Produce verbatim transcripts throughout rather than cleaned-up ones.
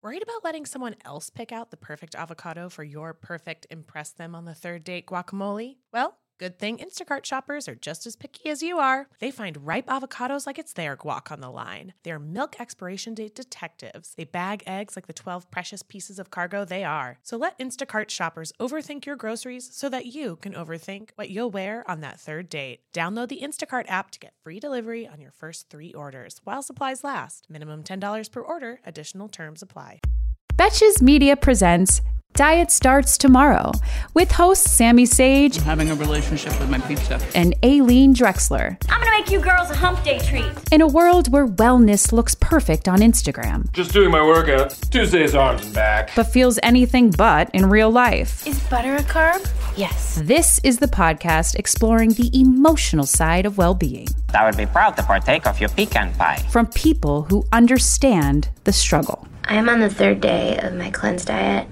Worried about letting someone else pick out the perfect avocado for your perfect impress them on the third date guacamole? Well, good thing Instacart shoppers are just as picky as you are. They find ripe avocados like it's their guac on the line. They're milk expiration date detectives. They bag eggs like the twelve precious pieces of cargo they are. So let Instacart shoppers overthink your groceries so that you can overthink what you'll wear on that third date. Download the Instacart app to get free delivery on your first three orders while supplies last. Minimum ten dollars per order. Additional terms apply. Betches Media presents Diet Starts Tomorrow with hosts Sammy Sage, I'm having a relationship with my pizza, and Aileen Drexler. I'm gonna make you girls a hump day treat. In a world where wellness looks perfect on Instagram, Just doing my workout. Tuesdays arms and back. but feels anything but in real life. Is butter a carb? Yes. This is the podcast exploring the emotional side of well-being I would be proud to partake of your pecan pie. from people who understand the struggle. I am on the third day of my cleanse diet.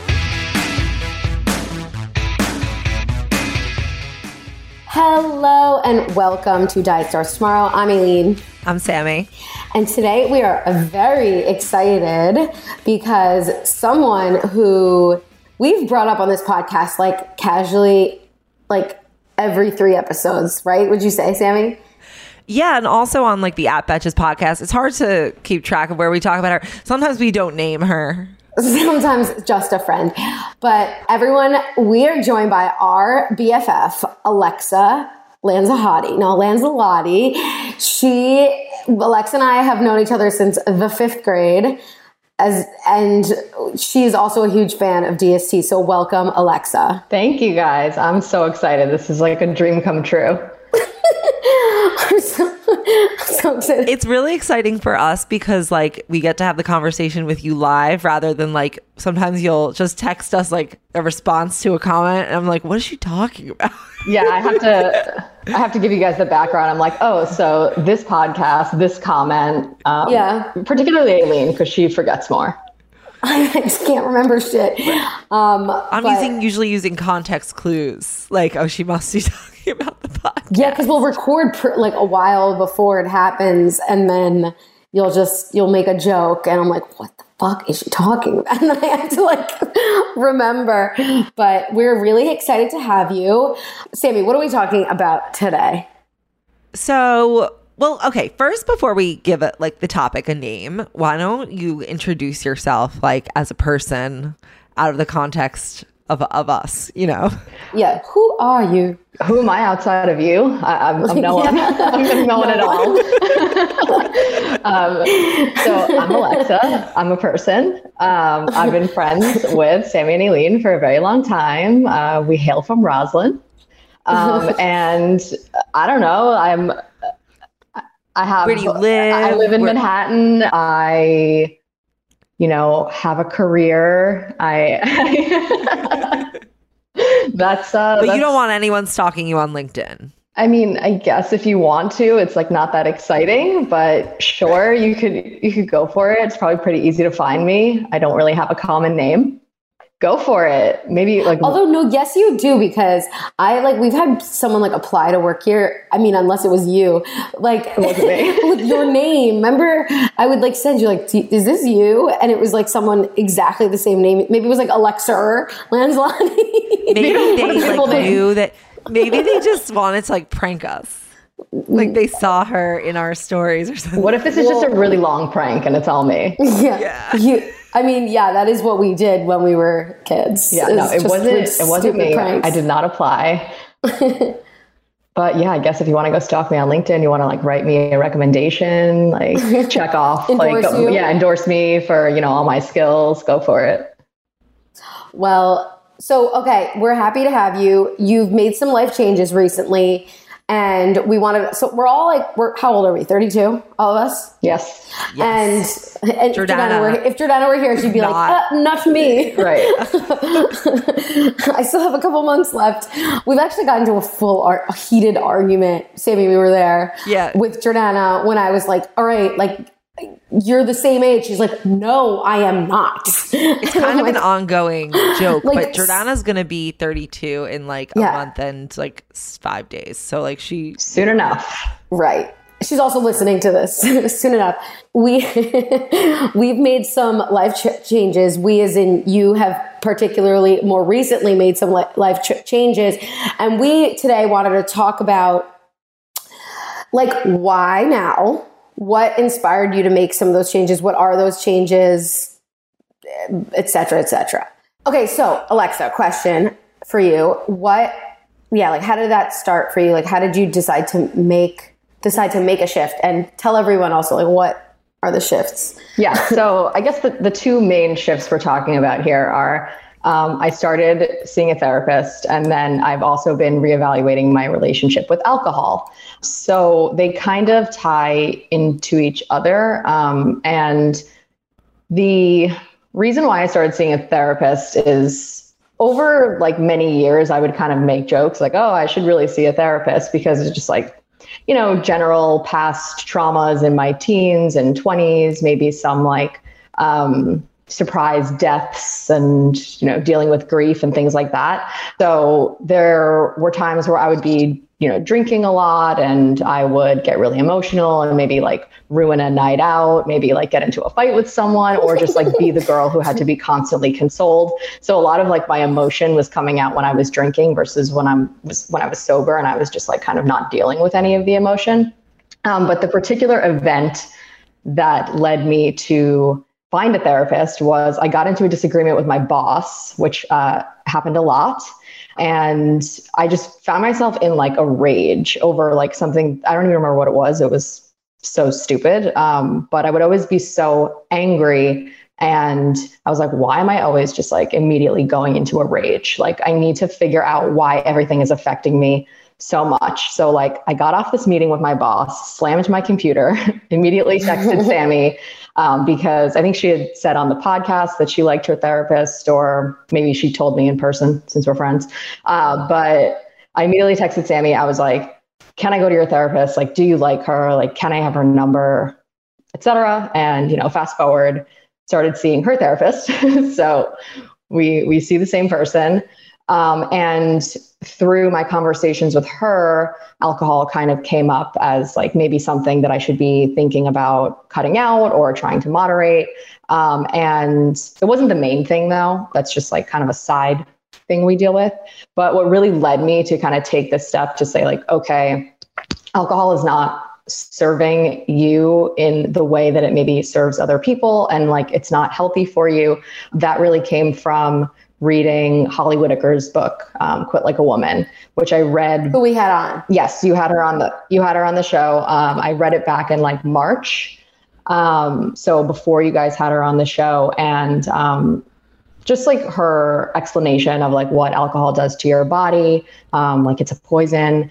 Hello and welcome to Diet Starts Tomorrow. I'm Aileen. I'm Sammy. And today we are very excited because someone who we've brought up on this podcast like casually like every three episodes, right? Would you say, Sammy? Yeah, and also on like the At Betches podcast, it's hard to keep track of where we talk about her. Sometimes we don't name her. Sometimes just a friend. But everyone, we are joined by our B F F, Alexa Lanzahati. No, Lanzalotti. She, Alexa and I have known each other since the fifth grade. As and she's also a huge fan of D S T. So welcome, Alexa. Thank you guys. I'm so excited. This is like a dream come true. I'm so, I'm so excited. It's really exciting for us because like we get to have the conversation with you live rather than like sometimes you'll just text us like a response to a comment and I'm like, what is she talking about? Yeah, I have to I have to give you guys the background. I'm like, oh, so this podcast, this comment, um, Yeah. particularly Aileen, because she forgets more. I just can't remember shit. Um, I'm but- using usually using context clues. Like, oh, she must be talking about the podcast. Yeah, because we'll record pr- like a while before it happens, and then you'll just you'll make a joke, and I'm like, "What the fuck is she talking about?" And I have to like remember. But we're really excited to have you, Sammy. What are we talking about today? So, well, okay. First, before we give it like the topic a name, why don't you introduce yourself like as a person out of the context of of us? You know? Yeah, who are you? Who am I outside of you? I, I'm, I'm no one. I'm no one at all. um, so I'm Alexa. I'm a person. Um, I've been friends with Sammy and Aileen for a very long time. Uh, we hail from Roslyn. Um, and I don't know, I'm, I have, Where do you live? I live in Where- Manhattan. I, you know, have a career. I, that's, uh, But that's, you don't want anyone stalking you on LinkedIn. I mean, I guess if you want to, it's like not that exciting, but sure, you could, you could go for it. It's probably pretty easy to find me. I don't really have a common name. Go for it. Maybe like, Although no, yes, you do, because I like we've had someone like apply to work here. I mean, unless it was you, like wasn't me. with your name. Remember, I would like send you like, "D- is this you?" And it was like someone exactly the same name. Maybe it was like Alexa or Lanzalotti. Maybe they People like think- knew that. Maybe they just wanted to like prank us. Like they saw her in our stories or something. what if this is just a really long prank and it's all me? yeah. Yeah. You, I mean, yeah, that is what we did when we were kids. Yeah, no, It's it just wasn't, like it wasn't stupid me. pranks. I did not apply. But yeah, I guess if you want to go stalk me on LinkedIn, you want to like write me a recommendation, like check off, like, Endorse you. yeah, endorse me for, you know, all my skills. Go for it. Well, so, okay, we're happy to have you. You've made some life changes recently, and we wanted, so we're all like, we're, how old are we? thirty-two? All of us? Yes. Yes. And, and if, Jordana. Jordana were, if Jordana were here, she'd be Not. like, uh, not me. Right. I still have a couple months left. We've actually gotten into a full, ar- a heated argument. Sammy, we were there. Yeah. With Jordana when I was like, all right, like, you're the same age. She's like, no, I am not. It's kind of an ongoing joke, Like, but Jordana's gonna be thirty-two in like a Yeah. month and like s- five days. So like she, Soon enough. Right. she's also listening to this soon enough. We, we've made some life ch- changes. We, as in you, have particularly more recently made some li- life ch- changes. And we today wanted to talk about like why now? What inspired you to make some of those changes? What are those changes? Et cetera, et cetera. Okay, so Alexa, question for you. What, yeah, like how did that start for you? Like how did you decide to make, decide to make a shift? And tell everyone also like what are the shifts? Yeah, so I guess the, the two main shifts we're talking about here are Um, I started seeing a therapist, and then I've also been reevaluating my relationship with alcohol. So they kind of tie into each other. Um, and the reason why I started seeing a therapist is over like many years, I would kind of make jokes like, oh, I should really see a therapist, because it's just like, you know, general past traumas in my teens and twenties, maybe some like, um, surprise deaths and, you know, dealing with grief and things like that. So there were times where I would be, you know, drinking a lot, and I would get really emotional and maybe like ruin a night out, maybe like get into a fight with someone, or just like be the girl who had to be constantly consoled. So a lot of like my emotion was coming out when I was drinking versus when I'm was when I was sober, and I was just like kind of not dealing with any of the emotion. Um, but the particular event that led me to find a therapist was I got into a disagreement with my boss, which uh, happened a lot. And I just found myself in like a rage over like something, I don't even remember what it was. It was so stupid. Um, but I would always be so angry. And I was like, why am I always just like immediately going into a rage? Like I need to figure out why everything is affecting me so much. So like I got off this meeting with my boss, slammed my computer, immediately texted Sammy, um, because I think she had said on the podcast that she liked her therapist, or maybe she told me in person since we're friends. Uh, but I immediately texted Sammy. I was like, can I go to your therapist? Like, do you like her? Like, can I have her number, et cetera? And, you know, fast forward, started seeing her therapist. So we, we see the same person. Um, and through my conversations with her, alcohol kind of came up as like maybe something that I should be thinking about cutting out or trying to moderate. Um, and it wasn't the main thing though. That's just like kind of a side thing we deal with. But what really led me to kind of take this step to say like, okay, alcohol is not serving you in the way that it maybe serves other people. And like, it's not healthy for you. That really came from reading Holly Whitaker's book, um, Quit Like a Woman, which I read. Who we had on. Yes, you had her on the, you had her on the show. Um, I read it back in like March. Um, so before you guys had her on the show, and um, just like her explanation of like what alcohol does to your body, um, like it's a poison,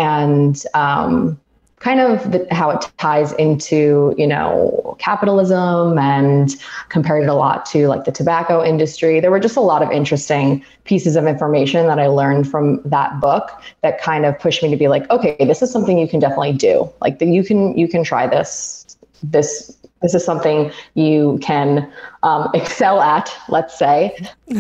and um, kind of the, how it ties into, you know, capitalism, and compared it a lot to like the tobacco industry. There were just a lot of interesting pieces of information that I learned from that book that kind of pushed me to be like, okay, this is something you can definitely do. Like the, you can, you can try this, this, this is something you can um, excel at, let's say.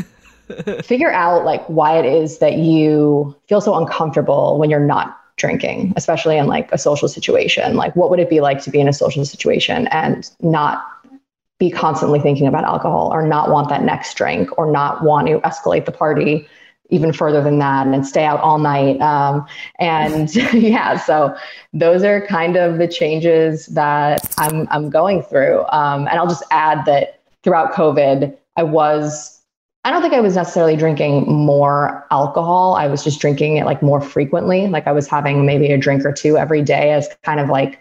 Figure out like why it is that you feel so uncomfortable when you're not drinking, especially in like a social situation. Like what would it be like to be in a social situation and not be constantly thinking about alcohol, or not want that next drink, or not want to escalate the party even further than that and stay out all night. Um, and yeah, so those are kind of the changes that I'm, I'm going through. Um, and I'll just add that throughout COVID, I was I don't think I was necessarily drinking more alcohol. I was just drinking it like more frequently. Like I was having maybe a drink or two every day as kind of like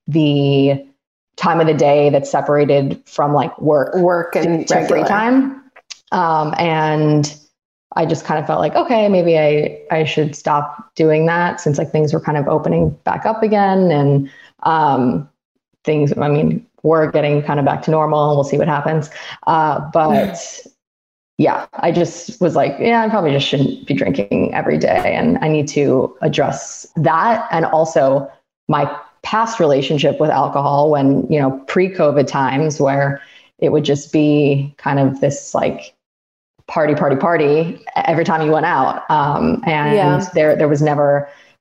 the time of the day that's separated from like work, work and free time. Um, and I just kind of felt like, okay, maybe I, I should stop doing that, since like things were kind of opening back up again, and um, things, I mean, we're getting kind of back to normal, and we'll see what happens. Uh, but yeah, I just was like, yeah, I probably just shouldn't be drinking every day, and I need to address that. And also my past relationship with alcohol, when, you know, pre-COVID times, where it would just be kind of this like party, party, party every time you went out. Um, and yeah. there, there was never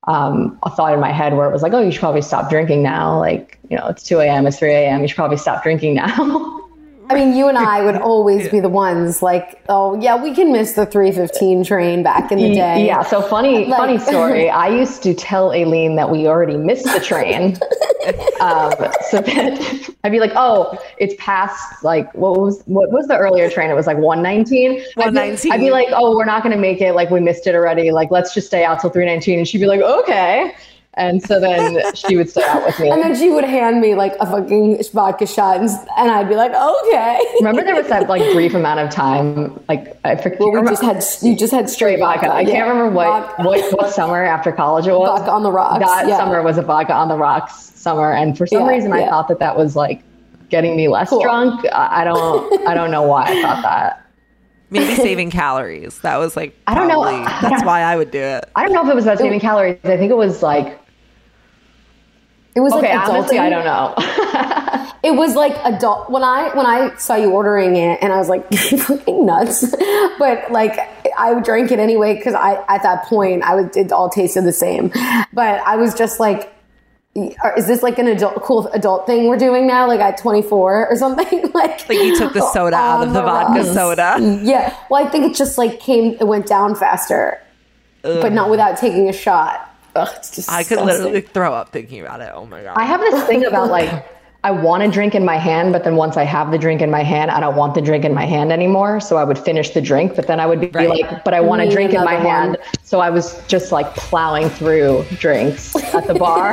um, a thought in my head where it was like, oh, you should probably stop drinking now. Like, you know, it's two a.m., it's three a.m., you should probably stop drinking now. I mean, you and I would always yeah. be the ones like, oh, yeah, we can miss the three fifteen train back in the day. Yeah, so funny like, funny story. I used to tell Aileen that we already missed the train. um, so that I'd be like, oh, it's past, like, what was what was the earlier train? It was like one nineteen. one nineteen. I'd be, I'd be like, oh, we're not going to make it. Like, we missed it already. Like, let's just stay out till three nineteen. And she'd be like, okay. And so then she would stay out with me. And then she would hand me like a fucking vodka shot and, and I'd be like, okay. Remember there was that like brief amount of time, like I forget. Well, we just had, you just had straight vodka. vodka. I yeah. can't remember what, what, what summer after college it was. Vodka on the rocks. That yeah. summer was a vodka on the rocks summer. And for some yeah, reason I yeah. thought that that was like getting me less cool. drunk. I, I don't, I don't know why I thought that. Maybe saving calories. That was like, I don't know. That's why I would do it. I don't know if it was about saving calories. I think it was like, It was okay, like honestly, adulting. I don't know. It was like adult when I when I saw you ordering it, and I was like, fucking nuts. But like, I drank it anyway because I at that point I was it all tasted the same. But I was just like, is this like an adult cool adult thing we're doing now? Like at twenty-four or something? like like you took the soda out of the, the vodka rocks. soda. Yeah. Well, I think it just like came it went down faster, Ugh. but not without taking a shot. Ugh, it's just I could literally throw up thinking about it. Oh my God. I have this thing about like, I want a drink in my hand, but then once I have the drink in my hand, I don't want the drink in my hand anymore. So I would finish the drink, but then I would be right. like, but I want a drink in my one. hand. So I was just like plowing through drinks at the bar.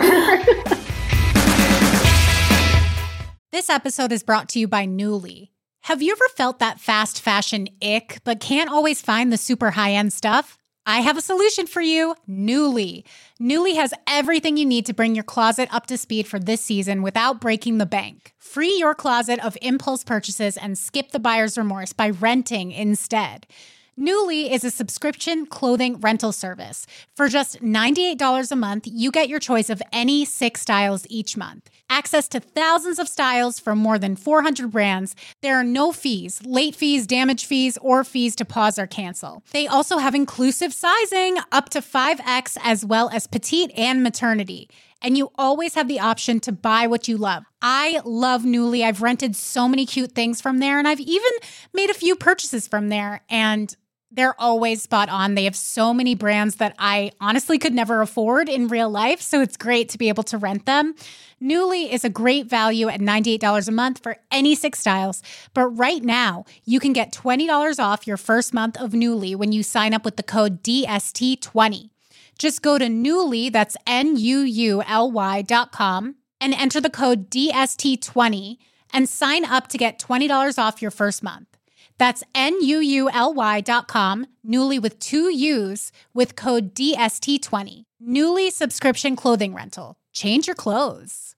This episode is brought to you by Nuuly. Have you ever felt that fast fashion ick, but can't always find the super high-end stuff? I have a solution for you, Nuuly. Nuuly has everything you need to bring your closet up to speed for this season without breaking the bank. Free your closet of impulse purchases and skip the buyer's remorse by renting instead. Nuuly is a subscription clothing rental service. For just ninety-eight dollars a month, you get your choice of any six styles each month. Access to thousands of styles from more than four hundred brands. There are no fees, late fees, damage fees, or fees to pause or cancel. They also have inclusive sizing, up to five X, as well as petite and maternity. And you always have the option to buy what you love. I love Nuuly. I've rented so many cute things from there, and I've even made a few purchases from there, and they're always spot on. They have so many brands that I honestly could never afford in real life, so it's great to be able to rent them. Nuuly is a great value at ninety-eight dollars a month for any six styles. But right now, you can get twenty dollars off your first month of Nuuly when you sign up with the code D S T twenty. Just go to Nuuly, that's N U U L Y dot com, and enter the code D S T twenty and sign up to get twenty dollars off your first month. That's N U U L Y dot com, Nuuly with two U's, with code D S T twenty. Nuuly subscription clothing rental. Change your clothes.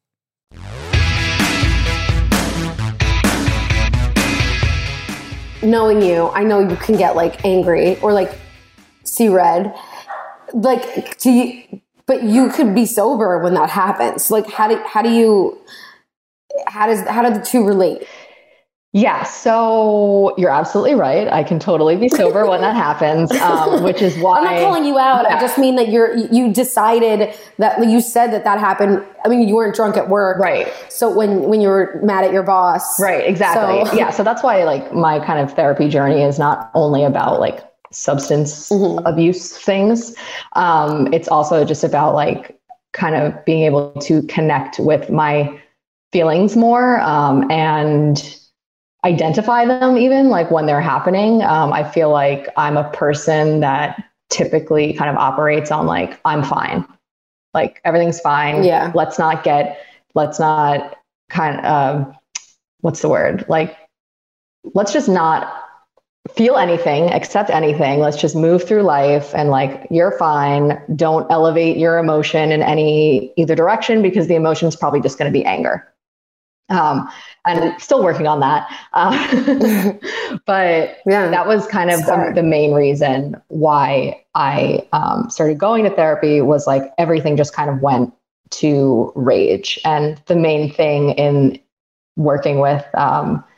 Knowing you, I know you can get like angry or like see red. Like, do you, but you could be sober when that happens. Like, how do, how do you, how does, how do the two relate? Yeah, so you're absolutely right. I can totally be sober when that happens, um, which is why I'm not calling you out. Yeah. I just mean that you're you decided that you said that that happened. I mean, you weren't drunk at work, right? So when when you were mad at your boss, right? Exactly. So. Yeah. So that's why like my kind of therapy journey is not only about like substance mm-hmm. abuse things. Um, it's also just about like kind of being able to connect with my feelings more um, and identify them even like when they're happening. Um, I feel like I'm a person that typically kind of operates on like, I'm fine. Like everything's fine. Yeah. Let's not get, let's not kind of, uh, what's the word? Like, let's just not feel anything, accept anything. Let's just move through life and like, you're fine. Don't elevate your emotion in any either direction because the emotion is probably just going to be anger. Um, and still working on that. Uh, but yeah, that was kind of the, the main reason why I um, started going to therapy was like everything just kind of went to rage. And the main thing in working with um,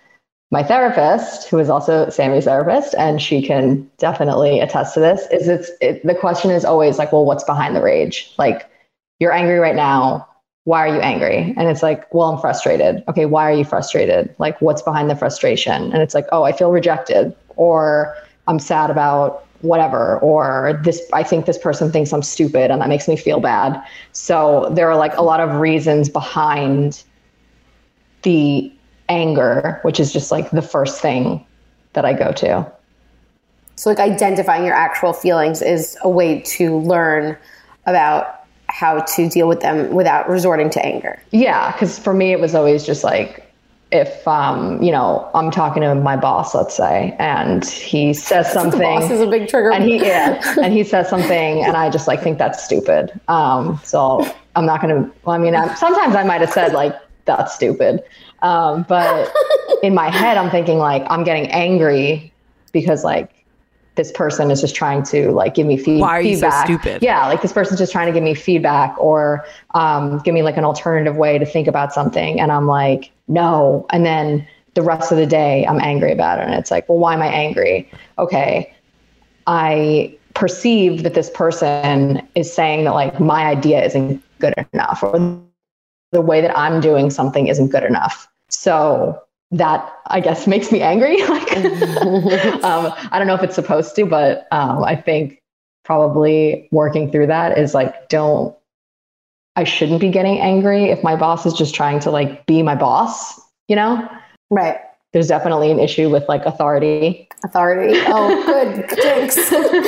my therapist, who is also Sammy's therapist, and she can definitely attest to this, is it's it, the question is always like, well, what's behind the rage? Like, you're angry right now. Why are you angry? And it's like, well, I'm frustrated. Okay, why are you frustrated? Like, what's behind the frustration? And it's like, oh, I feel rejected, or I'm sad about whatever, or this, I think this person thinks I'm stupid and that makes me feel bad. So there are like a lot of reasons behind the anger, which is just like the first thing that I go to. So like identifying your actual feelings is a way to learn about how to deal with them without resorting to anger. Yeah, because for me, it was always just like, if, um, you know, I'm talking to my boss, let's say, and he says something. The boss is a big trigger. And he, yeah, and he says something, and I just like think that's stupid. Um, so I'm not going to, well, I mean, I'm, sometimes I might have said like, that's stupid. Um, but in my head, I'm thinking like, I'm getting angry because like, this person is just trying to like give me feed- Why are you feedback. so stupid? Yeah, like this person's just trying to give me feedback or um, give me like an alternative way to think about something. And I'm like, no. And then the rest of the day, I'm angry about it. And it's like, well, why am I angry? Okay, I perceive that this person is saying that like my idea isn't good enough, or the way that I'm doing something isn't good enough. So that, I guess, makes me angry. Like, um, I don't know if it's supposed to, but um, I think probably working through that is like, don't, I shouldn't be getting angry if my boss is just trying to like be my boss, you know? Right. There's definitely an issue with like authority. Authority. Oh, good. Thanks.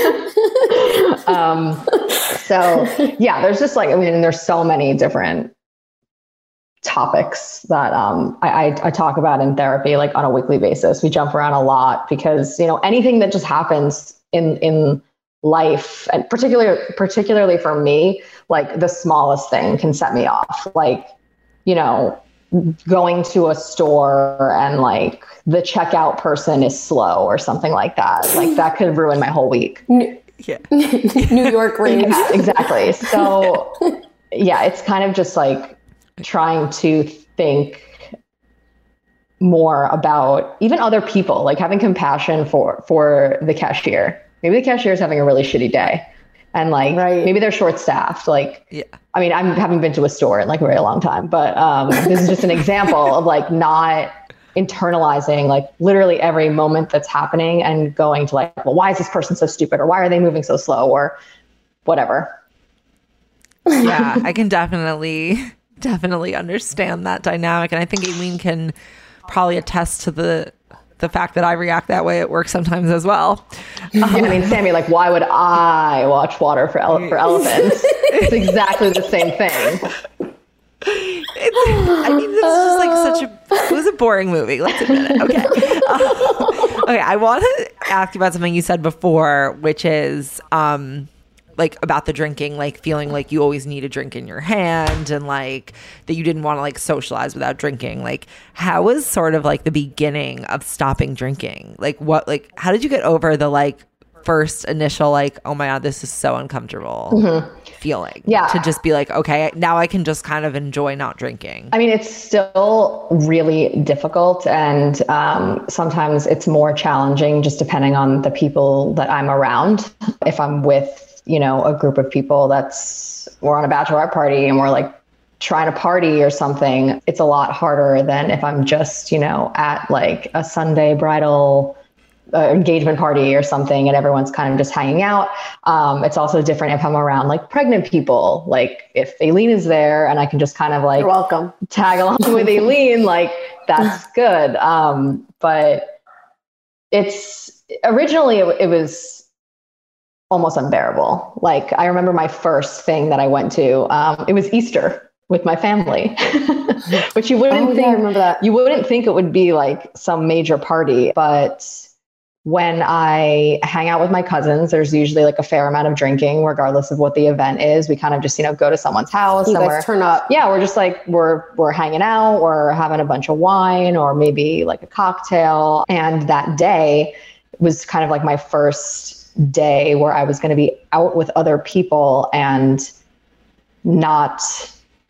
um, so yeah, there's just like, I mean, there's so many different topics that um, I, I, I talk about in therapy, like on a weekly basis. We jump around a lot because, you know, anything that just happens in, in life, and particularly, particularly for me, like the smallest thing can set me off. Like, you know, going to a store and like the checkout person is slow or something like that. Like that could ruin my whole week. Yeah. New York rage. Yeah, exactly. So yeah, it's kind of just like trying to think more about even other people, like having compassion for, for the cashier. Maybe the cashier is having a really shitty day and like, right. maybe they're short staffed. Like, yeah. I mean, I haven't been to a store in like a very long time, but um, this is just an example of like not internalizing like literally every moment that's happening and going to like, well, why is this person so stupid? Or why are they moving so slow? Or whatever. Yeah, I can definitely... definitely understand that dynamic, and I think Aileen can probably attest to the the fact that I react that way at work sometimes as well. Yeah, I mean, Sammy, like, why would I watch Water for ele- for Elephants? It's exactly the same thing. It's, I mean, this is just like such a it was a boring movie. Let's admit it. Okay, uh, okay. I want to ask you about something you said before, which is um. like about the drinking, like feeling like you always need a drink in your hand and like that you didn't want to like socialize without drinking. Like how was sort of like the beginning of stopping drinking? Like what, like how did you get over the like first initial like, oh my God, this is so uncomfortable mm-hmm. feeling? Yeah. To just be like, okay, now I can just kind of enjoy not drinking. I mean, it's still really difficult. And um, sometimes it's more challenging just depending on the people that I'm around. If I'm with, you know, a group of people that's, we're on a bachelorette party and we're like trying to party or something, it's a lot harder than if I'm just, you know, at like a Sunday bridal uh, engagement party or something and everyone's kind of just hanging out. Um, it's also different if I'm around like pregnant people. Like if Aileen is there and I can just kind of like, you're welcome, tag along with Aileen, like that's good. Um, but it's originally it, it was almost unbearable. Like I remember my first thing that I went to, um, it was Easter with my family, which you wouldn't oh, think, yeah, I remember that. You wouldn't think it would be like some major party, but when I hang out with my cousins, there's usually like a fair amount of drinking, regardless of what the event is. We kind of just, you know, go to someone's house you and guys we're, turn up. Yeah, we're just like, we're, we're hanging out, we're having a bunch of wine or maybe like a cocktail. And that day was kind of like my first day where I was going to be out with other people and not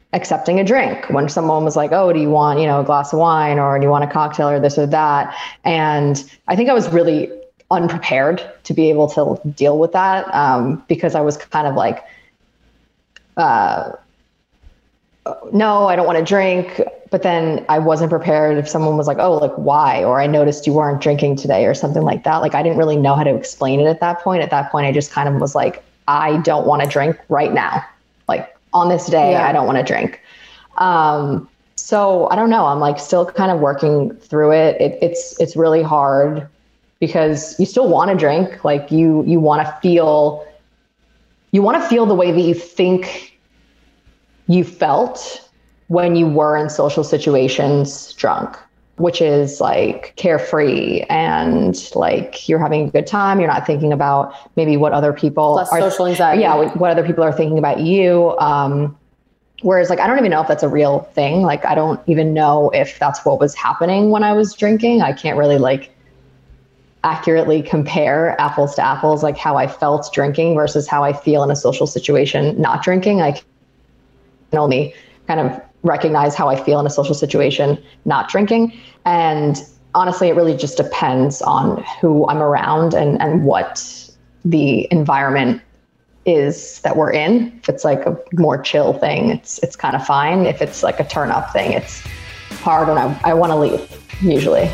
accepting a drink when someone was like, oh, do you want, you know, a glass of wine, or do you want a cocktail, or this or that? And I think I was really unprepared to be able to deal with that, um, because I was kind of like, uh, no, I don't want to drink. But then I wasn't prepared if someone was like, oh, like why? Or I noticed you weren't drinking today or something like that. Like I didn't really know how to explain it at that point. At that point, I just kind of was like, I don't want to drink right now. Like on this day, yeah. I don't want to drink. Um, so I don't know. I'm like still kind of working through it. it it's, it's really hard because you still want to drink. Like you, you want to feel, you want to feel the way that you think you felt when you were in social situations drunk, which is like carefree and like you're having a good time. You're not thinking about maybe what other people Less are, social anxiety. Yeah, what other people are thinking about you. Um, whereas like, I don't even know if that's a real thing. Like, I don't even know if that's what was happening when I was drinking. I can't really like accurately compare apples to apples, like how I felt drinking versus how I feel in a social situation not drinking. I can only kind of recognize how I feel in a social situation not drinking. And honestly, it really just depends on who I'm around and, and what the environment is that we're in. If it's like a more chill thing, it's it's kind of fine. If it's like a turn up thing, it's hard and I, I want to leave usually.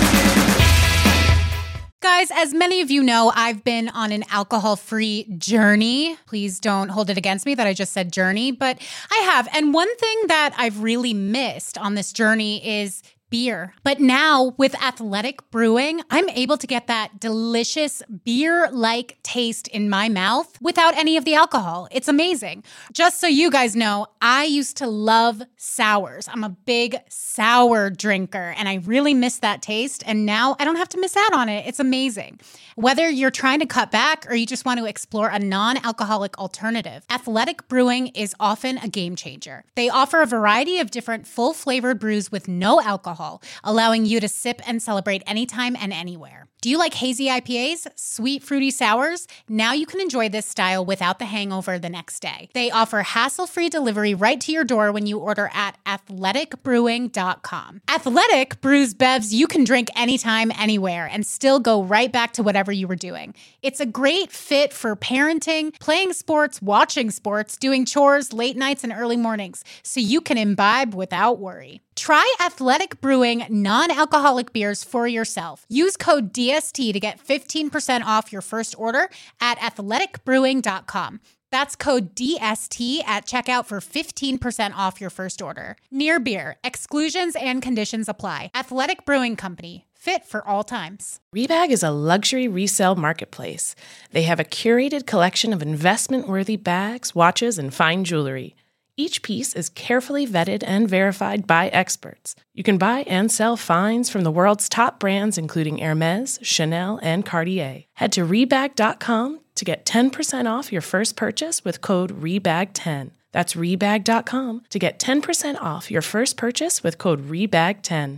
Guys, as many of you know, I've been on an alcohol-free journey. Please don't hold it against me that I just said journey, but I have. And one thing that I've really missed on this journey is beer. But now with Athletic Brewing, I'm able to get that delicious beer-like taste in my mouth without any of the alcohol. It's amazing. Just so you guys know, I used to love sours. I'm a big sour drinker and I really miss that taste. And now I don't have to miss out on it. It's amazing. Whether you're trying to cut back or you just want to explore a non-alcoholic alternative, Athletic Brewing is often a game changer. They offer a variety of different full-flavored brews with no alcohol, allowing you to sip and celebrate anytime and anywhere. Do you like hazy I P As, sweet fruity sours? Now you can enjoy this style without the hangover the next day. They offer hassle-free delivery right to your door when you order at athletic brewing dot com. Athletic brews bevs you can drink anytime, anywhere, and still go right back to whatever you were doing. It's a great fit for parenting, playing sports, watching sports, doing chores, late nights, and early mornings, so you can imbibe without worry. Try Athletic Brewing non-alcoholic beers for yourself. Use code D S T to get fifteen percent off your first order at athletic brewing dot com. That's code D S T at checkout for fifteen percent off your first order. Near Beer. Exclusions and conditions apply. Athletic Brewing Company. Fit for all times. Rebag is a luxury resale marketplace. They have a curated collection of investment-worthy bags, watches, and fine jewelry. Each piece is carefully vetted and verified by experts. You can buy and sell finds from the world's top brands, including Hermes, Chanel, and Cartier. Head to rebag dot com to get ten percent off your first purchase with code rebag ten. That's rebag dot com to get ten percent off your first purchase with code rebag ten.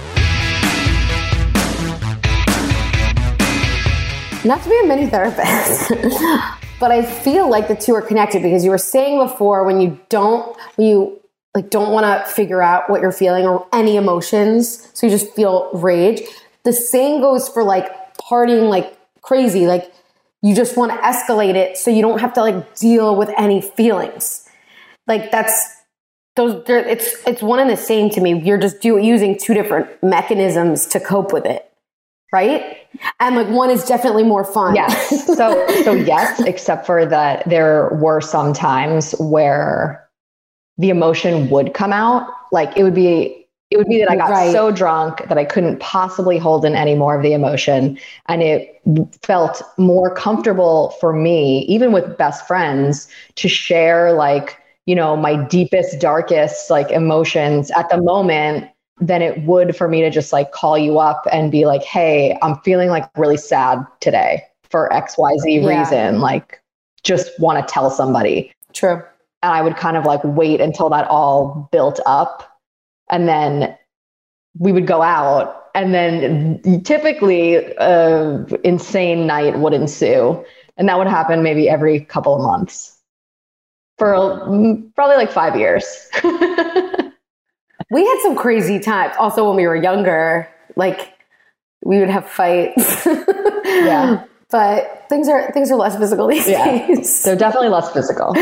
Not to be a mini therapist, but I feel like the two are connected because you were saying before when you don't, when you like don't want to figure out what you're feeling or any emotions, so you just feel rage. The same goes for like partying like crazy. Like you just want to escalate it so you don't have to like deal with any feelings. Like that's those. It's it's one and the same to me. You're just do, using two different mechanisms to cope with it. Right? And like one is definitely more fun. Yes. So, so yes, except for that there were some times where the emotion would come out. Like it would be, it would be that I got right. so drunk that I couldn't possibly hold in any more of the emotion. And it felt more comfortable for me, even with best friends, to share like, you know, my deepest, darkest like emotions at the moment than it would for me to just like call you up and be like, hey, I'm feeling like really sad today for X Y Z yeah. reason. Like just want to tell somebody. True. And I would kind of like wait until that all built up. And then we would go out and then typically an insane night would ensue. And that would happen maybe every couple of months. for mm, probably like five years. We had some crazy times. Also, when we were younger, like we would have fights. Yeah. But things are things are less physical these Yeah. days. They're definitely less physical.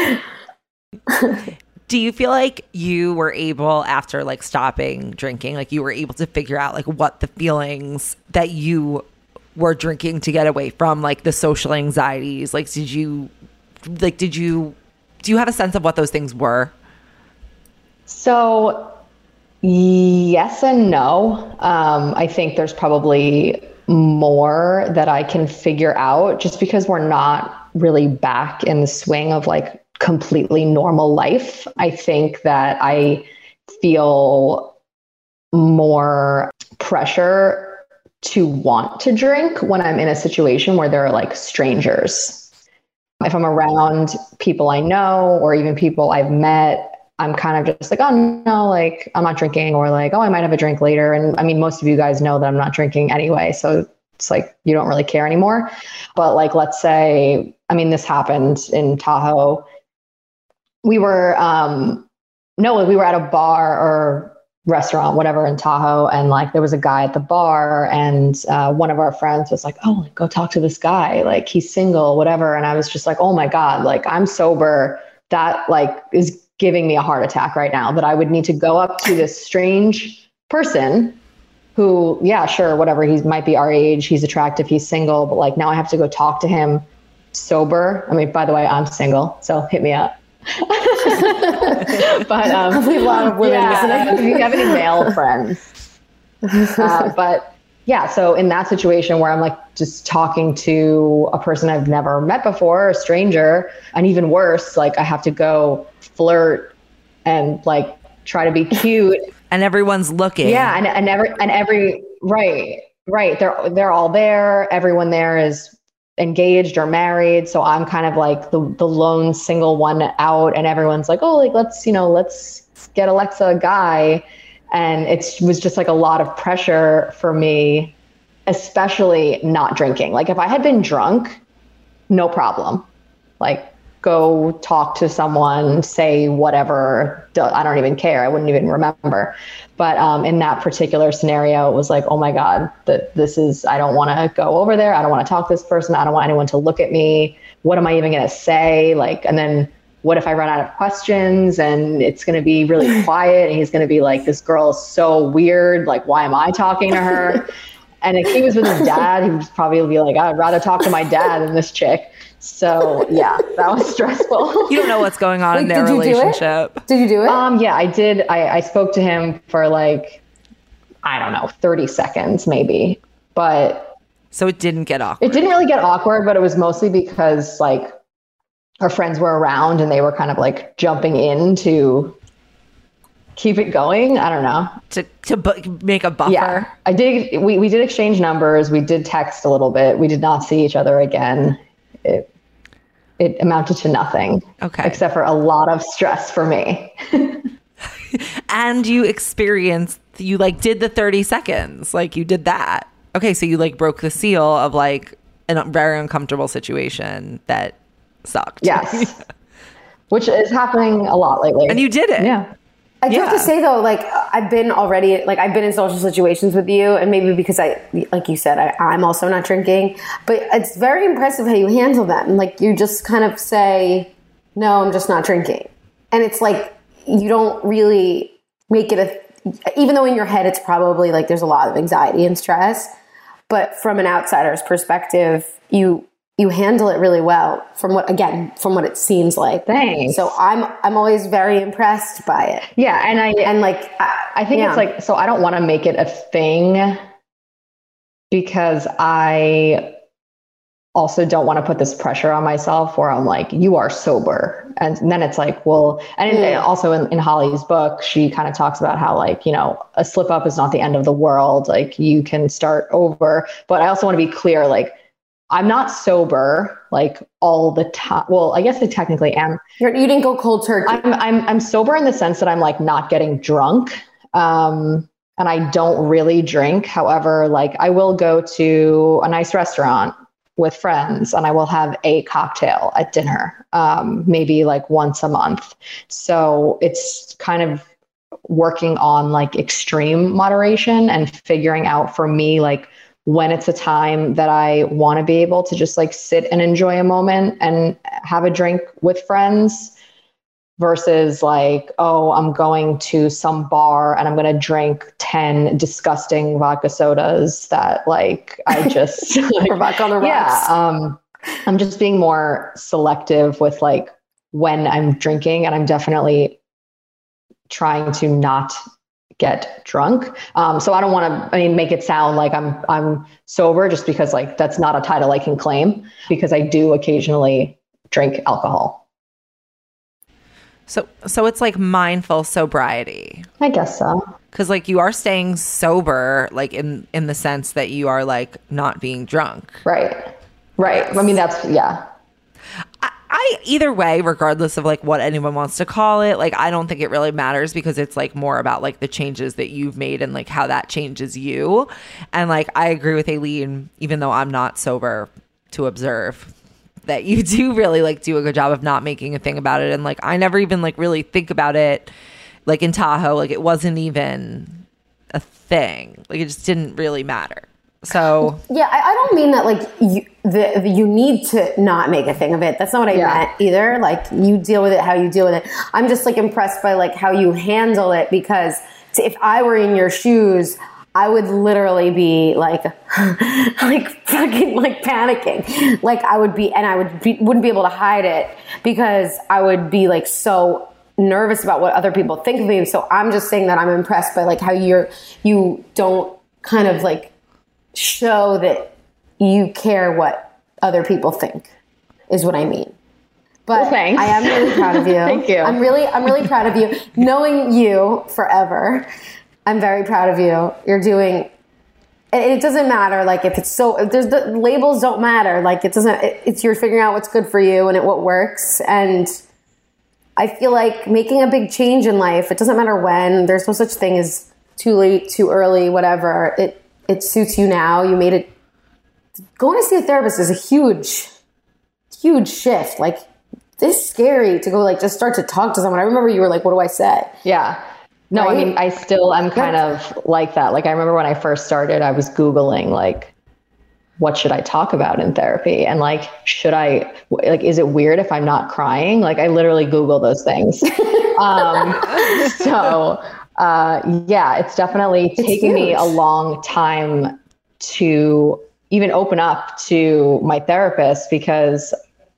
Do you feel like you were able, after like stopping drinking, like you were able to figure out like what the feelings that you were drinking to get away from, like the social anxieties? Like, did you, like, did you, do you have a sense of what those things were? So yes and no. Um, I think there's probably more that I can figure out just because we're not really back in the swing of like completely normal life. I think that I feel more pressure to want to drink when I'm in a situation where there are like strangers. If I'm around people I know or even people I've met, I'm kind of just like, oh no, like I'm not drinking, or like, oh, I might have a drink later. And I mean, most of you guys know that I'm not drinking anyway. So it's like, you don't really care anymore. But like, let's say, I mean, this happened in Tahoe. We were, um, no, we were at a bar or restaurant, whatever, in Tahoe. And like, there was a guy at the bar, and uh, one of our friends was like, oh, like, go talk to this guy. Like, he's single, whatever. And I was just like, oh my God, like I'm sober. That like is giving me a heart attack right now, that I would need to go up to this strange person who, yeah, sure, whatever. He might be our age. He's attractive. He's single. But like, now I have to go talk to him sober. I mean, by the way, I'm single, so hit me up. But um, we have a lot of women yeah, listening. if you have any male friends, uh, but yeah, so in that situation where I'm like just talking to a person I've never met before, a stranger, and even worse, like I have to go flirt and like try to be cute, and everyone's looking. Yeah, and and every and every right, right, they're they're all there. Everyone there is engaged or married, so I'm kind of like the the lone single one out, and everyone's like, oh, like let's you know let's get Alexa a guy, and it was just like a lot of pressure for me, especially not drinking. Like if I had been drunk, no problem, like go talk to someone, say whatever, I don't even care, I wouldn't even remember. But um, in that particular scenario, it was like, oh my God, that this is, I don't want to go over there. I don't want to talk to this person. I don't want anyone to look at me. What am I even going to say? Like, and then what if I run out of questions and it's going to be really quiet and he's going to be like, this girl is so weird. Like, why am I talking to her? And if he was with his dad, he would probably be like, I'd rather talk to my dad than this chick. So yeah, that was stressful. You don't know what's going on Wait, in their did you relationship. Do it? Did you do it? Um, yeah, I did. I, I spoke to him for like, I don't know, thirty seconds maybe, but. So it didn't get awkward. It didn't really get awkward, but it was mostly because like our friends were around and they were kind of like jumping in to keep it going. I don't know. To to bu- make a buffer. Yeah, I did. We, we did exchange numbers. We did text a little bit. We did not see each other again. It, it amounted to nothing. Okay. Except for a lot of stress for me. And you experienced, you like did the thirty seconds. Like you did that. Okay. So you like broke the seal of like a very uncomfortable situation that sucked. Yes. Which is happening a lot lately. And you did it. Yeah. I do Yeah. have to say though, like I've been already, like I've been in social situations with you, and maybe because I, like you said, I, I'm also not drinking, but it's very impressive how you handle them. Like you just kind of say, no, I'm just not drinking. And it's like, you don't really make it a, even though in your head, it's probably like there's a lot of anxiety and stress, but from an outsider's perspective, you, you handle it really well from what, again, from what it seems like. Thanks. So I'm, I'm always very impressed by it. Yeah. And I, and like, I, I think yeah. it's like, so I don't want to make it a thing because I also don't want to put this pressure on myself where I'm like, you are sober. And then it's like, well, and mm. also in, in Holly's book, she kind of talks about how like, you know, a slip up is not the end of the world. Like you can start over, but I also want to be clear, like, I'm not sober like all the time. Well, I guess I technically am. You're, you didn't go cold turkey. I'm, I'm, I'm sober in the sense that I'm like not getting drunk. Um, and I don't really drink. However, like I will go to a nice restaurant with friends and I will have a cocktail at dinner, um, maybe like once a month. So it's kind of working on like extreme moderation and figuring out for me, like when it's a time that I want to be able to just like sit and enjoy a moment and have a drink with friends versus like, oh, I'm going to some bar and I'm going to drink ten disgusting vodka sodas that like I just like, we're back on the rocks. Yeah, um, I'm just being more selective with like when I'm drinking, and I'm definitely trying to not get drunk. Um, so I don't want to, I mean, make it sound like I'm, I'm sober, just because like, that's not a title I can claim, because I do occasionally drink alcohol. So, so it's like mindful sobriety. I guess so. Cause like you are staying sober, like in, in the sense that you are like not being drunk. Right. Right. Yes. I mean, that's, yeah. I, I either way, regardless of like what anyone wants to call it, like I don't think it really matters, because it's like more about like the changes that you've made and like how that changes you. And like I agree with Aileen, even though I'm not sober to observe, that you do really like do a good job of not making a thing about it. And like I never even like really think about it like in Tahoe, like it wasn't even a thing. Like it just didn't really matter. So yeah, I, I don't mean that like you the, the you need to not make a thing of it. That's not what I yeah. meant either. Like you deal with it how you deal with it. I'm just like impressed by like how you handle it, because if I were in your shoes, I would literally be like like fucking like panicking. Like I would be, and I would be, wouldn't be able to hide it, because I would be like so nervous about what other people think of me. So I'm just saying that I'm impressed by like how you're you don't kind of like show that you care what other people think, is what I mean. But well, thanks. I am really proud of you. Thank you. I'm really, I'm really proud of you. Knowing you forever, I'm very proud of you. You're doing, it doesn't matter. Like if it's so, if there's the labels don't matter. Like it doesn't, it, it's you're figuring out what's good for you and it, what works. And I feel like making a big change in life, it doesn't matter when, there's no such thing as too late, too early, whatever. It, It suits you now. You made it. Going to see a therapist is a huge, huge shift. Like, this is scary to go, like, just start to talk to someone. I remember you were like, what do I say? Yeah. No, right? I mean, I still, I'm kind of like that. Like, I remember when I first started, I was Googling, like, what should I talk about in therapy? And, like, should I, like, is it weird if I'm not crying? Like, I literally Google those things. um, so... Uh, yeah, it's definitely it's taken huge. me a long time to even open up to my therapist, because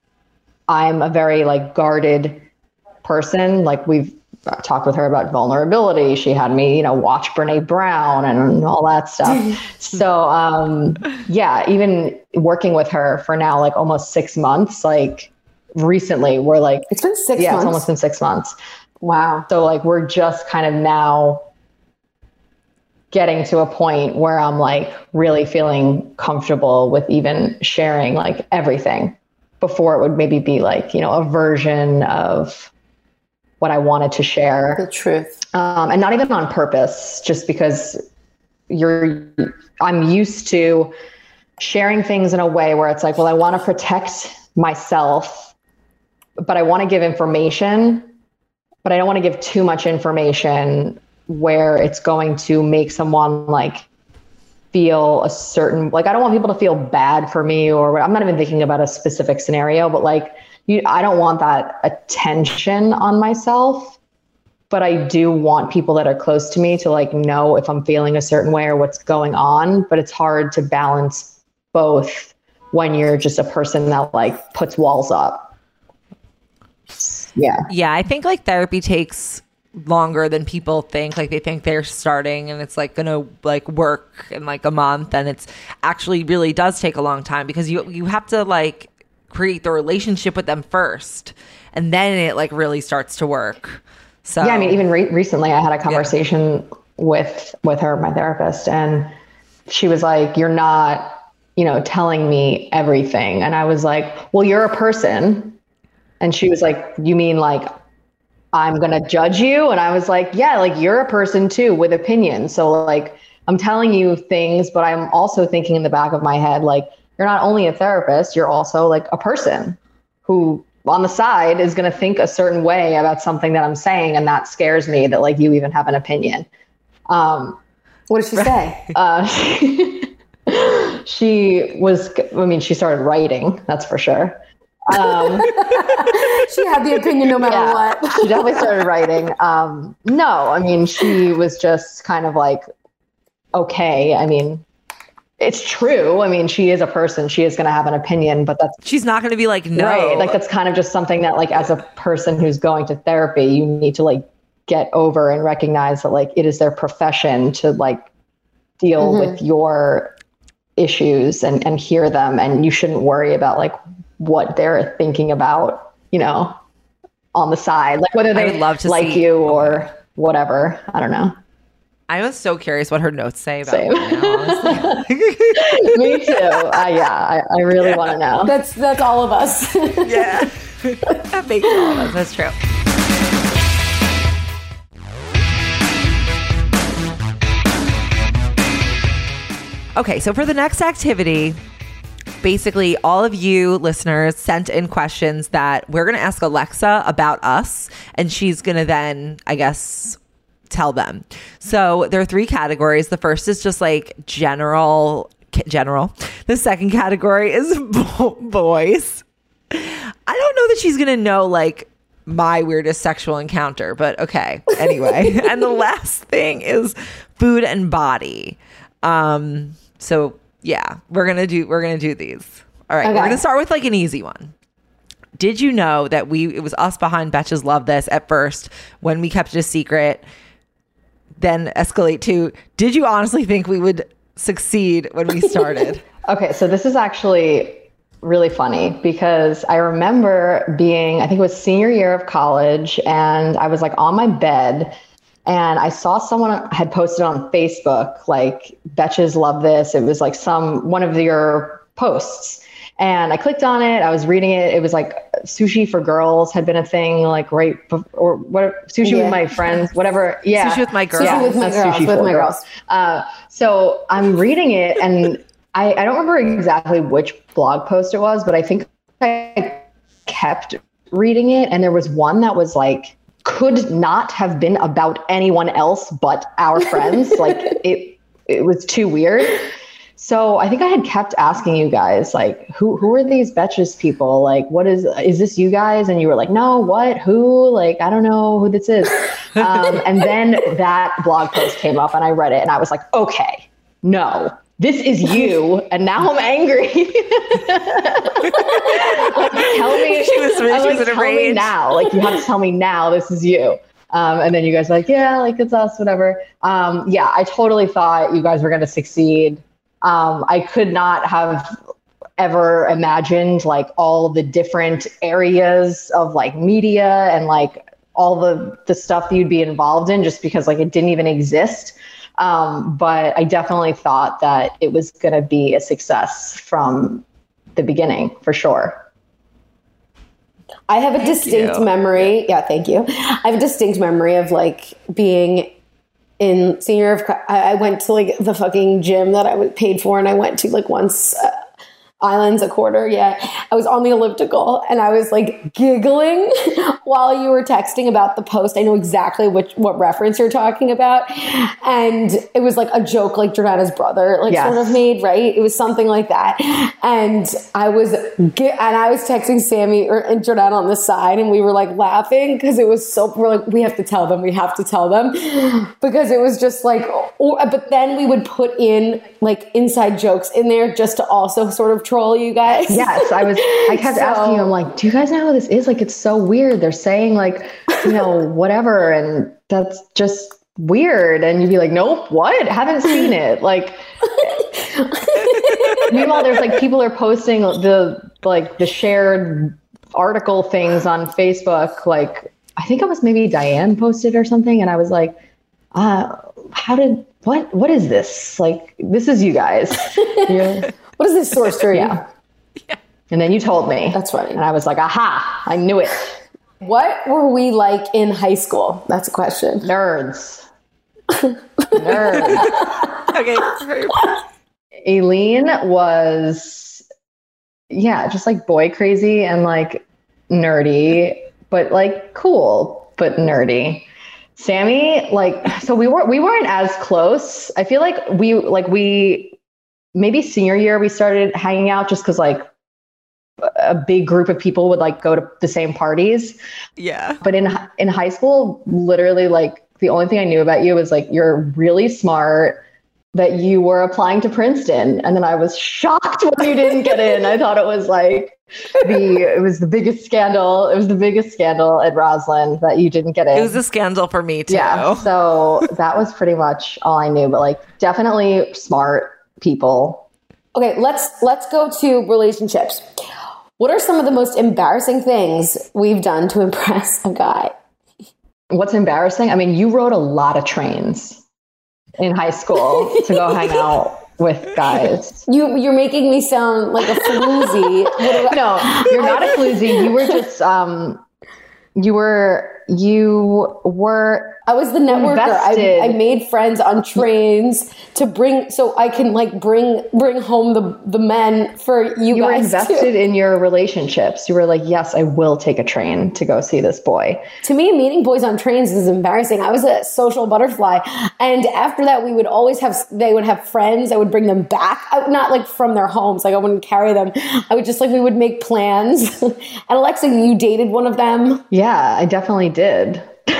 I'm a very like guarded person. Like we've talked with her about vulnerability. She had me, you know, watch Brene Brown and all that stuff. so, um, yeah, even working with her for now, like almost six months, like recently we're like, it's been six yeah, months. It's almost been six months. Wow. So like, we're just kind of now getting to a point where I'm like really feeling comfortable with even sharing like everything. Before it would maybe be like, you know, a version of what I wanted to share. The truth. Um, and not even on purpose, just because you're, I'm used to sharing things in a way where it's like, well, I want to protect myself, but I want to give information, but I don't want to give too much information where it's going to make someone like feel a certain, like, I don't want people to feel bad for me, or I'm not even thinking about a specific scenario, but like, you, I don't want that attention on myself, but I do want people that are close to me to like know if I'm feeling a certain way or what's going on. But it's hard to balance both when you're just a person that like puts walls up. Yeah. Yeah. I think like therapy takes longer than people think. Like they think they're starting and it's like gonna like work in like a month, and it's actually really does take a long time, because you you have to like create the relationship with them first, and then it like really starts to work. So yeah, I mean, even re- recently I had a conversation yeah. with with her, my therapist, and she was like, "You're not, you know, telling me everything," and I was like, "Well, you're a person." And she was like, "You mean like I'm going to judge you?" And I was like, "Yeah, like you're a person too with opinions. So like I'm telling you things, but I'm also thinking in the back of my head, like you're not only a therapist, you're also like a person who on the side is going to think a certain way about something that I'm saying. And that scares me that like you even have an opinion. Um, what did she say? Uh, she was, I mean, she started writing, that's for sure. Um, she had the opinion no matter yeah, what. She definitely started writing. Um, no, I mean, she was just kind of like, okay. I mean, it's true. I mean, she is a person. She is going to have an opinion, but that's... She's not going to be like, no. Right. Like, that's kind of just something that, like, as a person who's going to therapy, you need to, like, get over and recognize that, like, it is their profession to, like, deal mm-hmm. with your issues and, and hear them. And you shouldn't worry about, like, what they're thinking about, you know, on the side. Like, whether they love to like see- you or whatever. I don't know. I was so curious what her notes say about it now, honestly. Me too. Uh, yeah, I, I really yeah. want to know. That's that's all of us. Yeah, that makes all of us. That's true. Okay, so for the next activity, basically all of you listeners sent in questions that we're going to ask Alexa about us, and she's going to then, I guess, tell them. So there are three categories. The first is just like general, general. The second category is bo- boys. I don't know that she's going to know like my weirdest sexual encounter, but okay. Anyway. And the last thing is food and body. Um, so yeah, we're going to do, we're going to do these. All right. Okay. We're going to start with like an easy one. Did you know that we, it was us behind Betches Love This at first when we kept it a secret, then escalate to, did you honestly think we would succeed when we started? Okay, so this is actually really funny because I remember being, I think it was senior year of college, and I was like on my bed and I saw someone had posted on Facebook, like, Betches Love This. It was like some, one of your posts. And I clicked on it. I was reading it. It was like sushi for girls had been a thing, like right before, or what? Sushi yeah. with my friends, whatever. Yeah, sushi with my girls. Yeah, sushi with my girls. With my girls. girls. Uh, so I'm reading it, and I, I don't remember exactly which blog post it was, but I think I kept reading it, and there was one that was like could not have been about anyone else but our friends. Like it, it was too weird. So I think I had kept asking you guys, like, who who are these Betches people? Like, what is, is this you guys? And you were like, no, what, who? Like, I don't know who this is. Um, and then that blog post came up and I read it and I was like, okay, no, this is you. And now I'm angry. Like, tell me, she was, she I'm like, was in a tell rage. me now. Like, you have to tell me now, this is you. Um, and then you guys were like, yeah, like it's us, whatever. Um, yeah, I totally thought you guys were going to succeed. Um, I could not have ever imagined like all the different areas of like media and like all the, the stuff that you'd be involved in just because like it didn't even exist. Um, but I definitely thought that it was going to be a success from the beginning for sure. I have a Thank distinct you. memory. Yeah, thank you. I have a distinct memory of like being in senior of, I went to like the fucking gym that I was paid for, and I went to like once uh, islands a quarter. Yeah. I was on the elliptical and I was like giggling while you were texting about the post. I know exactly which, what reference you're talking about. And it was like a joke, like Jordana's brother, like yes. sort of made, right? It was something like that. And I was, and I was texting Sammy or, and Jordana on the side, and we were like laughing because it was so, we're like, we have to tell them, we have to tell them because it was just like, or, but then we would put in like inside jokes in there just to also sort of troll you guys. Yes, I was, I kept so, asking you, I'm like, do you guys know who this is? Like, it's so weird. They're saying like, you know, whatever. And that's just weird. And you'd be like, nope, what? Haven't seen it. Like, meanwhile, there's like people are posting the, like the shared article things on Facebook. Like, I think it was maybe Diane posted or something. And I was like, uh, how did, what, what is this? Like, this is you guys. What is this sorcery? Yeah. yeah. And then you told me. That's funny. And I was like, aha, I knew it. What were we like in high school? That's a question. Nerds. Nerds. Okay. Aileen was yeah, just like boy crazy and like nerdy, but like cool, but nerdy. Sammy, like, so we weren't, we weren't as close. I feel like we, like we, maybe senior year, we started hanging out just cause like a big group of people would like go to the same parties. Yeah. But in, in high school, literally like the only thing I knew about you was like, you're really smart, that you were applying to Princeton. And then I was shocked when you didn't get in. I thought it was like the, it was the biggest scandal. It was the biggest scandal at Roslyn that you didn't get in. It was a scandal for me too. Yeah. So that was pretty much all I knew, but like definitely smart people. Okay, let's let's go to relationships. What are some of the most embarrassing things we've done to impress a guy? What's embarrassing? I mean, you rode a lot of trains in high school to go hang out with guys. You, you're making me sound like a floozy. No, you're not a floozy. You were just, um, you were, you were I was the networker. I, I made friends on trains to bring, so I can like bring bring home the the men for you, you guys. You were invested too. in your relationships. You were like, yes, I will take a train to go see this boy. To me, meeting boys on trains is embarrassing. I was a social butterfly, and after that, we would always have. They would have friends. I would bring them back, I, not like from their homes. Like I wouldn't carry them. I would just like we would make plans. And Alexa, you dated one of them? Yeah, I definitely did.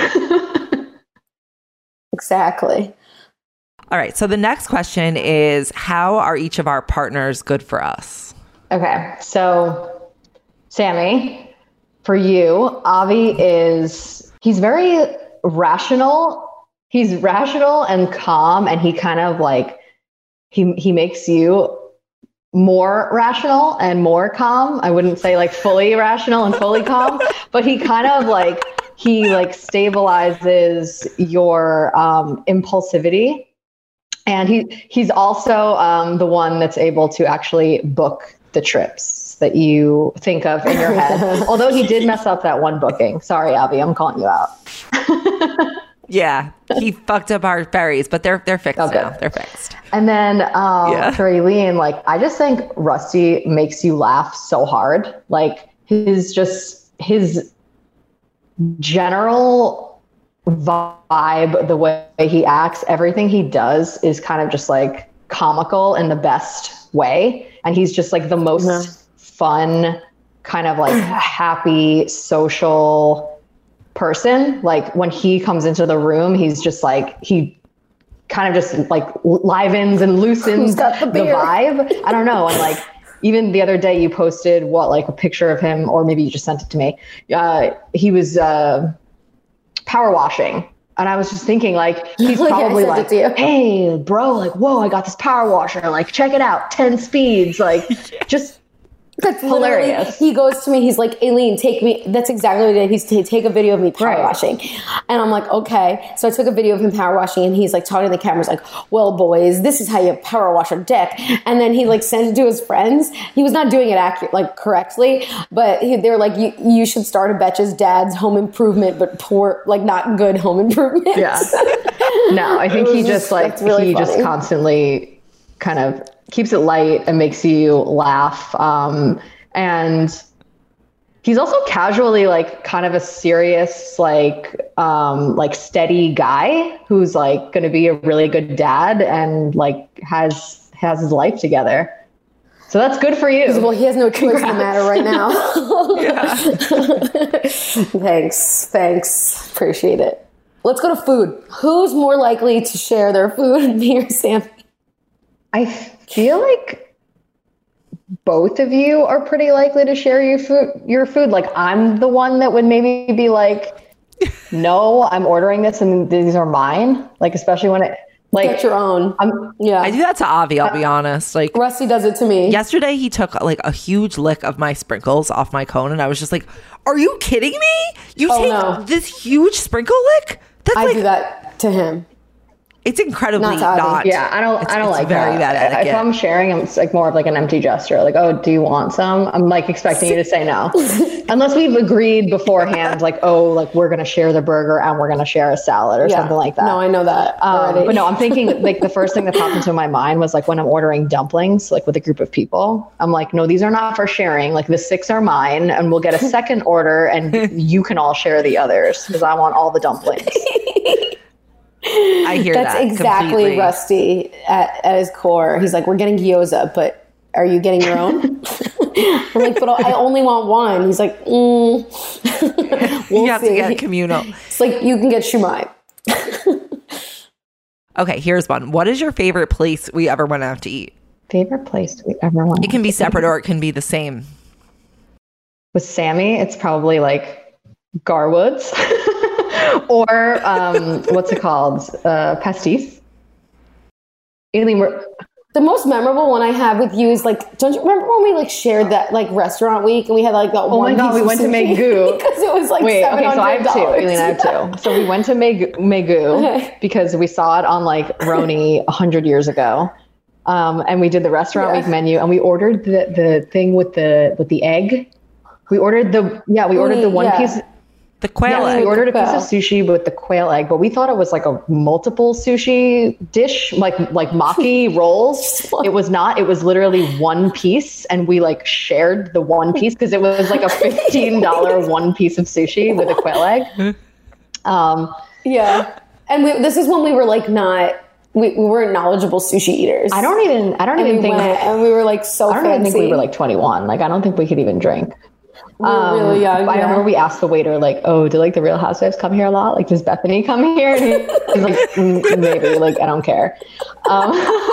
Exactly. All right. So the next question is, how are each of our partners good for us? Okay. So Sammy, for you, Avi is, he's very rational. He's rational and calm, and he kind of like, he, he makes you more rational and more calm. I wouldn't say like fully rational and fully calm, but he kind of like, he like stabilizes your um, impulsivity. And he he's also um, the one that's able to actually book the trips that you think of in your head. Although he did mess up that one booking. Sorry, Abby, I'm calling you out. Yeah, he fucked up our ferries, but they're they're fixed okay. now. They're fixed. And then um, yeah. for Eileen, like I just think Rusty makes you laugh so hard. Like his just his general vibe, the way he acts, everything he does is kind of just like comical in the best way. And he's just like the most yeah. fun, kind of like happy, social person. Like when he comes into the room, he's just like, he kind of just like livens and loosens the, the vibe. I don't know. And like, even the other day you posted what, like a picture of him, or maybe you just sent it to me. Uh, he was uh, power washing. And I was just thinking like, he's like, probably like, hey bro, like, whoa, I got this power washer. Like, check it out. ten speeds. Like just That's hilarious. He goes to me, he's like, Aileen, take me. That's exactly what he did. He's to take a video of me power right. washing. And I'm like, okay. So I took a video of him power washing, and he's like talking to the cameras like, well, boys, this is how you power wash a dick. And then he like sent it to his friends. He was not doing it accurate, like correctly, but he, they were like, you, you should start a Betch's dad's home improvement, but poor, like not good home improvement. Yeah. No, I think he just, just like, really he funny. just constantly kind of keeps it light and makes you laugh. Um, and he's also casually like kind of a serious, like, um, like steady guy who's like going to be a really good dad and like has, has his life together. So that's good for you. Well, he has no choice Congrats. in the matter right now. Thanks. Thanks. Appreciate it. Let's go to food. Who's more likely to share their food, me or Sam? I feel like both of you are pretty likely to share your food. Your food. Like I'm the one that would maybe be like, no, I'm ordering this and these are mine. Like especially when it like get your own. I'm, yeah, I do that to Avi. I'll be honest. Like Rusty does it to me. Yesterday, he took like a huge lick of my sprinkles off my cone, and I was just like, "Are you kidding me? You oh, take no. this huge sprinkle lick?" That's I like, do that to him. It's incredibly Not not. Tavi. Yeah, I don't. It's, I don't it's like very that. bad etiquette. If I'm sharing, it's like more of like an empty gesture. Like, oh, do you want some? I'm like expecting you to say no, unless we've agreed beforehand. Like, oh, like we're gonna share the burger and we're gonna share a salad or Yeah. something like that. No, I know that. Um, already. but no, I'm thinking like the first thing that popped into my mind was like when I'm ordering dumplings, like with a group of people, I'm like, no, these are not for sharing. Like the six are mine, and we'll get a second order, and you can all share the others because I want all the dumplings. I hear That's that exactly completely. Rusty at, at his core. He's like, we're getting gyoza, but are you getting your own? I'm like, but I only want one. He's like, mm. we'll You have see. to get communal. It's like, you can get shumai. Okay, here's one. What is your favorite place we ever went out to eat? Favorite place we ever went? It can be separate or it can be the same. With Sammy, it's probably like Garwoods or um, what's it called? Uh, pastis. Aileen, we're, The most memorable one I have with you is like, don't you remember when we like shared that like restaurant week and we had like that oh one my god, piece we of went to sushi? Megu because it was like wait. seven Okay, so I hundred have two. dollars. Aileen, I have two. So we went to Megu, Megu Okay. because we saw it on like Roni a hundred years ago, um, and we did the restaurant Yeah. week menu, and we ordered the the thing with the with the egg. We ordered the yeah, we ordered the one Yeah. piece. The quail Yeah, egg. we ordered a piece Quail. of sushi with the quail egg, but we thought it was like a multiple sushi dish, like like maki rolls. It was not. It was literally one piece, and we like shared the one piece because it was like a fifteen dollar one piece of sushi with a quail egg. Um, Yeah. And we, this is when we were like not, we, we weren't knowledgeable sushi eaters. I don't even. I don't and even we think. went, and we were like so I don't fancy. even think we were like twenty-one. Like I don't think we could even drink. We were really young. I yeah. remember we asked the waiter, like, "Oh, do like the Real Housewives come here a lot? Like, does Bethany come here?" And he- he's like, mm, "Maybe." Like, I don't care. Um,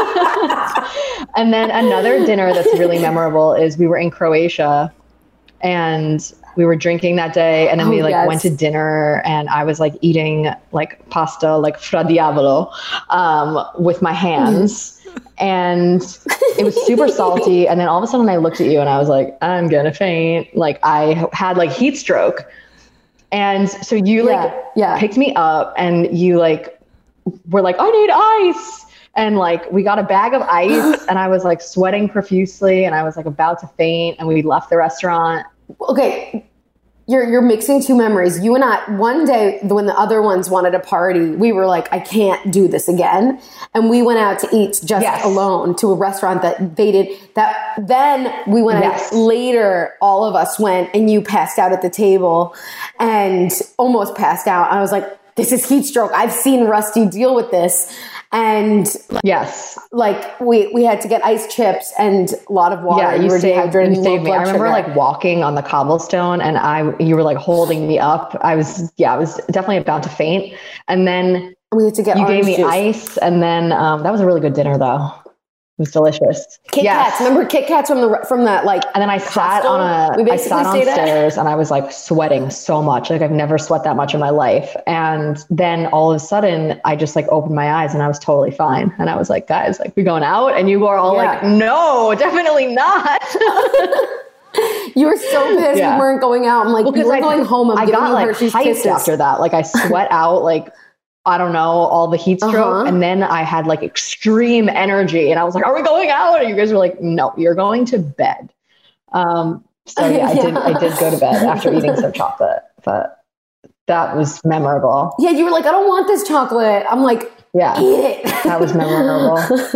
and then another dinner that's really memorable is we were in Croatia, and we were drinking that day, and then Oh, we like yes. went to dinner, and I was like eating like pasta, like fra diavolo, um, with my hands. And it was super salty. And then all of a sudden I looked at you and I was like, I'm gonna faint. Like I had like heat stroke. And so you like Yeah, yeah. picked me up and you like were like, I need ice. And like we got a bag of ice and I was like sweating profusely and I was like about to faint, and we left the restaurant. Okay, you're you're mixing two memories. You and I, one day when the other ones wanted a party, we were like, I can't do this again, and we went out to eat just Yes. alone to a restaurant that they did. That then we went Yes. out later. All of us went, and you passed out at the table, and almost passed out. I was like, this is heat stroke. I've seen Rusty deal with this. And Yes. like we we had to get ice chips and a lot of water. Yeah, you, you were saved, dehydrated. you and saved low me. I blood remember sugar. like walking on the cobblestone and I, you were like holding me up. I was, yeah, I was definitely about to faint. And then we had to get you gave orange me juice. ice. And then um, that was a really good dinner though. It was delicious. Kit Yes. Kats. Remember Kit Kats from the from that like. And then I sat hostel? on We a, I basically sat stayed at- downstairs and I was like sweating so much. Like I've never sweat that much in my life. And then all of a sudden I just like opened my eyes and I was totally fine. And I was like, guys, like we going out? And you were all Yeah. like, no, definitely not. You were so pissed Yeah. we weren't going out. I'm like, Well, we 'cause were I- going home. I'm I giving got you like Hershey's hyped Kisses. after that. Like I sweat out like, I don't know, all the heat stroke. Uh-huh. And then I had like extreme energy and I was like, are we going out? And you guys were like, no, you're going to bed. Um, so yeah, I did, I did go to bed after eating some chocolate, but that was memorable. Yeah, you were like, I don't want this chocolate. I'm like, Yeah, eat it. that was memorable.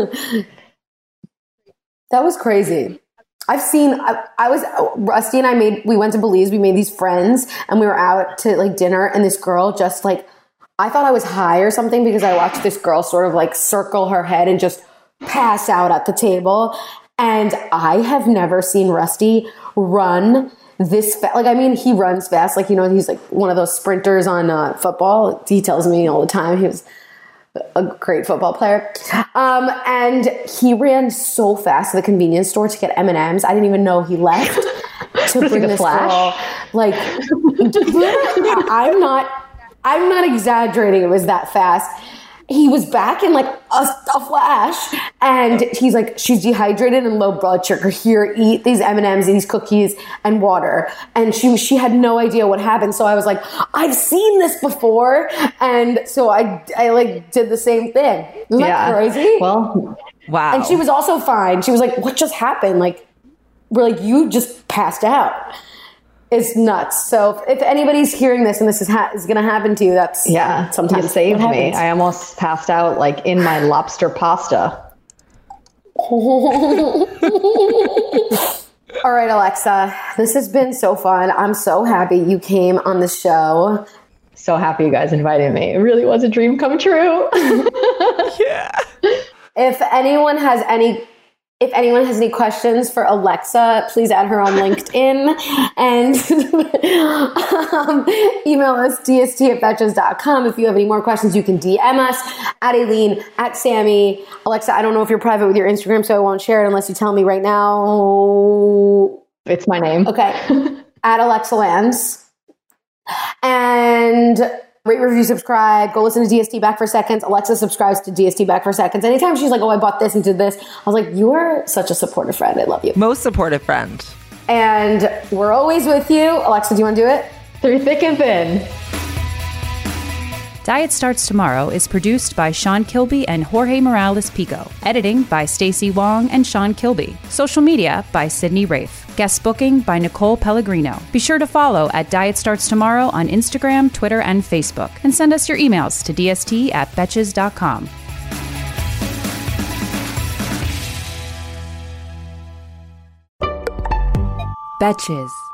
That was crazy. I've seen, I, I was, Rusty and I made, we went to Belize, we made these friends and we were out to like dinner and this girl just like, I thought I was high or something because I watched this girl sort of like circle her head and just pass out at the table. And I have never seen Rusty run this fast. Like, I mean, he runs fast. Like, you know, he's like one of those sprinters on uh, football. He tells me all the time he was a great football player. Um, and he ran so fast to the convenience store to get M and M's. I didn't even know he left to bring like a this Flash? girl. Like, I'm not, I'm not exaggerating. It was that fast. he was back in like a, a flash, and he's like, she's dehydrated and low blood sugar. Here, eat these M and M's, these cookies, and water. And she she had no idea what happened. So I was like, I've seen this before, and so I I like did the same thing. Isn't yeah. that crazy? Well, wow. And she was also fine. She was like, what just happened? Like, we're like, you just passed out. It's nuts. So if anybody's hearing this and this is ha- is going to happen to you, that's yeah. sometimes you saved what me. happens. I almost passed out like in my lobster pasta. All right, Alexa, this has been so fun. I'm so happy you came on the show. So happy you guys invited me. It really was a dream come true. Yeah. If anyone has any If anyone has any questions for Alexa, please add her on LinkedIn and um, email us d s t at betches dot com. If you have any more questions, you can D M us at Aileen, at Sammy. Alexa, I don't know if you're private with your Instagram, so I won't share it unless you tell me right now. It's my name. Okay. At Alexa Lands. And rate, review, subscribe. Go listen to D S T Back for Seconds. Alexa subscribes to D S T Back for Seconds. Anytime she's like, oh, I bought this and did this, I was like, you're such a supportive friend. I love you. Most supportive friend. And we're always with you. Alexa, do you want to do it? Through thick and thin. Diet Starts Tomorrow is produced by Sean Kilby and Jorge Morales Pico. Editing by Stacey Wong and Sean Kilby. Social media by Sydney Rafe. Guest booking by Nicole Pellegrino. Be sure to follow at Diet Starts Tomorrow on Instagram, Twitter, and Facebook. And send us your emails to d s t at betches dot com. Betches.